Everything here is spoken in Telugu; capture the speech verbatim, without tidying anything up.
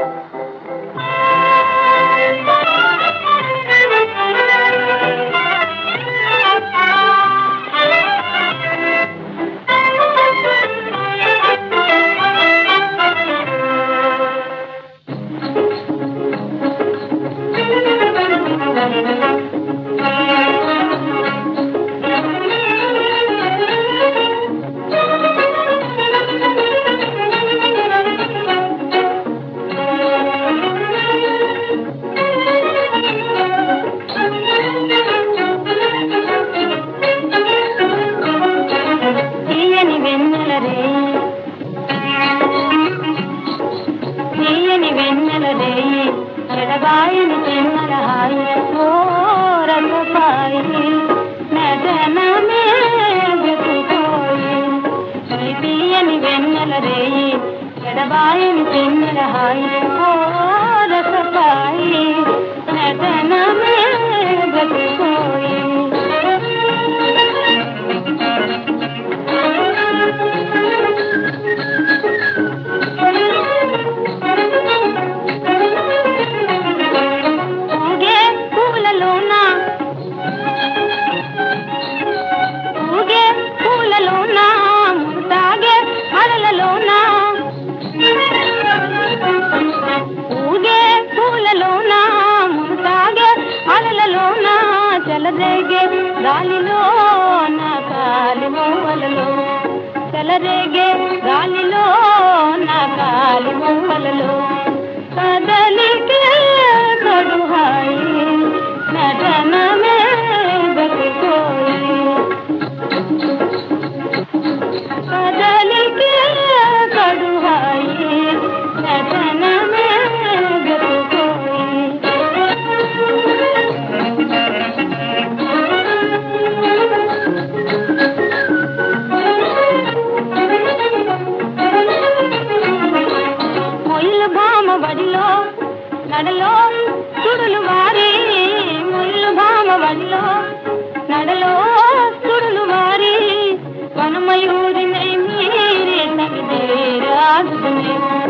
ఎడబాయని చెన్నెల హాయి ఓ రసపాయి నటనమే బ్రతుకోయి ఈ తీయని వెన్నెల రేయి ఎడబాయని చెన్నెల హాయి ఓ రసపాయి నటనమే బ్రతుకోయి చెలరేగే గాలిలో నా కాలి మూవలలో చెలరేగే గాలిలో నా కాలి మూవలలో కదలికే కడుహాయి నటనమే బతుకోయి కదలికే కడుహాయి నటనమే బడిలో నడలో సుడులు వారి ముళ్ళు భామ బడిలో నడలో సుడులు వారి వనమయూరి మీరే తగిదే రాజునే